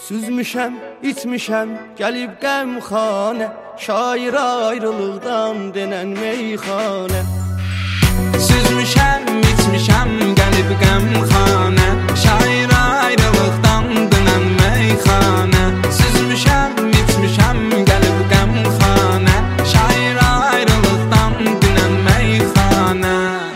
Süzmüşəm, içmişəm, gəlib qəmxanə, şair ayrılıqdan denən meyxanə. Süzmüşəm, içmişəm, gəlib qəmxanə, şair ayrılıqdan denən meyxanə. Süzmüşəm, içmişəm, gəlib qəmxanə, şair ayrılıqdan denən meyxanə.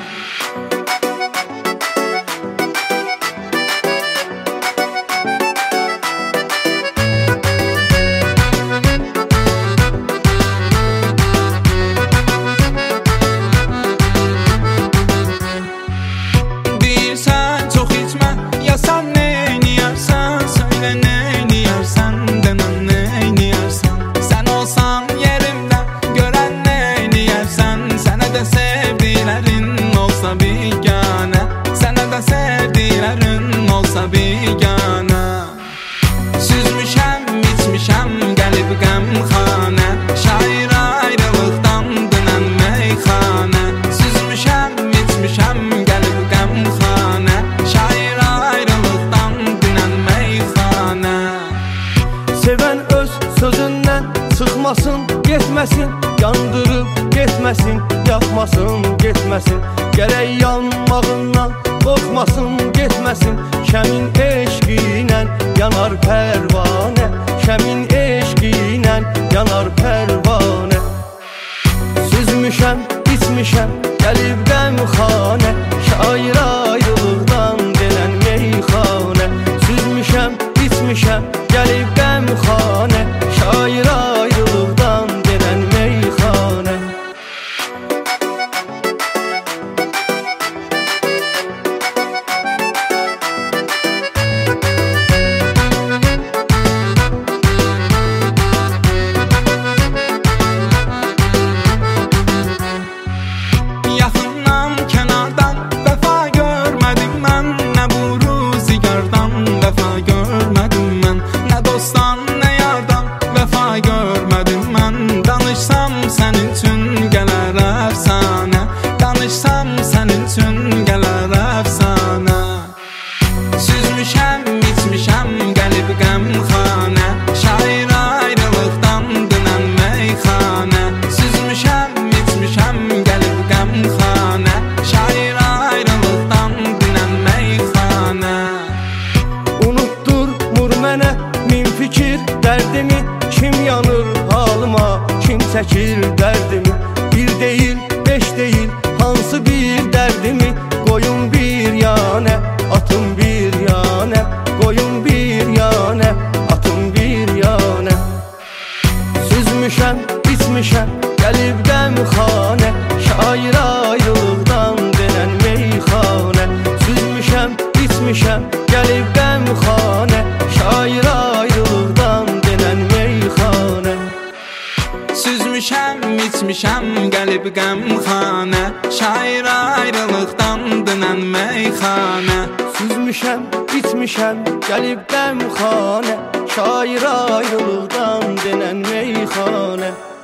Süzmüşəm, içmişəm, gəlib qəmxanə, şair ayrılıqdan denən meyxanə. Süzmüşəm, içmişəm, gəlib qəmxanə, şair ayrılıqdan denən meyxanə. Sevən öz sözündən çıxmasın, getməsin, yandırıb getməsin, yaxmasın, getməsin. Gərək yanmağından qorxmasın, getməsin. Şəmin eşqinə yanar pərvanə, şəmin eşqinə yanar pərvanə. Süzmüşəm, içmişəm, gəlib qəmxanə, şair ayrılıqdan denən meyxanə. Süzmüşəm, içmişəm, gəlib qəmxanə, şair ayrılıqdan denən meyxanə. Danışsam sənin üçün gələr əfsanə, danışsam sənin üçün gələr əfsanə. Süzmüşəm, içmişəm, gəlib qəmxanə, şair ayrılıqdan denən meyxanə. Süzmüşəm, içmişəm, gəlib qəmxanə, şair ayrılıqdan denən meyxanə. Unutturmur mənə min fikir dərdimi, kim yanır halıma, kim çəkir dərdimi. Bir deyil, beş deyil, hansı bir dərdimi, qoyun bir yanə, atın bir yanə, qoyun bir yanə, atın bir yanə. Süzmüşəm, içmişəm, gəlib qəmxanə, şair ayrılıqdan denən meyxanə. Süzmüşəm, içmişəm, gəlib qəmxanə, şair ayrılıqdan denən meyxanə. Süzmüşəm, içmişəm, gəlib qəmxanə, şair ayrılıqdan denən meyxanə. Süzmüşəm, içmişəm, gəlib qəmxanə, şair ayrılıqdan denən meyxanə.